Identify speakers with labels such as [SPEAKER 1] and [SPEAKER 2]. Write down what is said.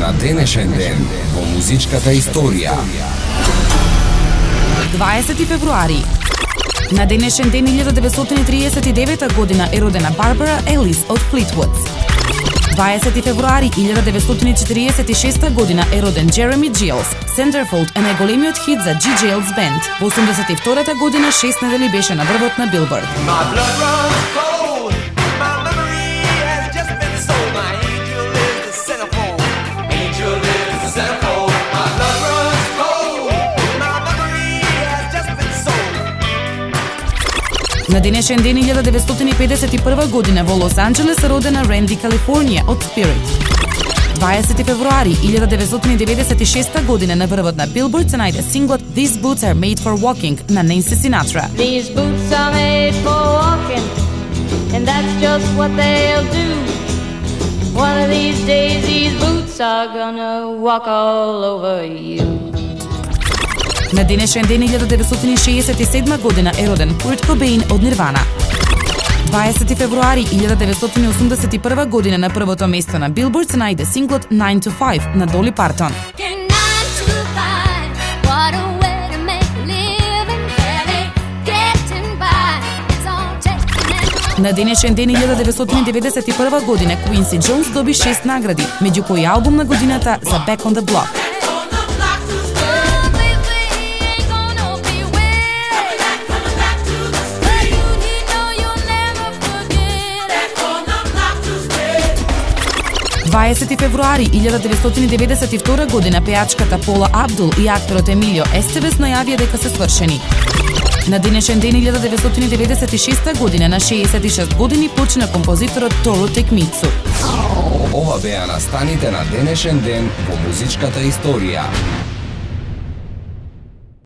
[SPEAKER 1] на денешен ден во музичката историја.
[SPEAKER 2] 20 февруари. На денешен ден 1939 година е родена Барбара Елис од Флитвуд. 20 февруари 1946 година е роден Джереми Джилс. Centerfold е најголемиот хит за G-Jails Band. Во 82-та година 6 недели беше на врвот на Билборд. На денешен ден 1951 година во Лос Анџелес е родена Ренди Калифорнија од Spirit. 20 февруари 1996 година на врвот на Билборд се најде синглот These Boots Are Made For Walking на Ненси Синатра.
[SPEAKER 3] These boots are made for walking, and that's just what they'll do. One of these days these boots are gonna walk all over you.
[SPEAKER 2] На денешен ден 1967 година е роден Курт Кобейн од Нирвана. 20 февруари 1981 година на првото место на Билборд се најде синглот 9 to 5 на Доли Партон. На денешен ден 1991 година Квинси Джонс доби 6 награди, меѓу кои албум на годината за Back on the Block. Дваесети февруари 1992 година пејачката Пола Абдул и акторот Емилио Естевес најавија дека се свршени. На денешен ден 1996 година на 66 години почина композиторот Тору Текмицу.
[SPEAKER 1] Ова беа настаните на денешен ден во музичката историја.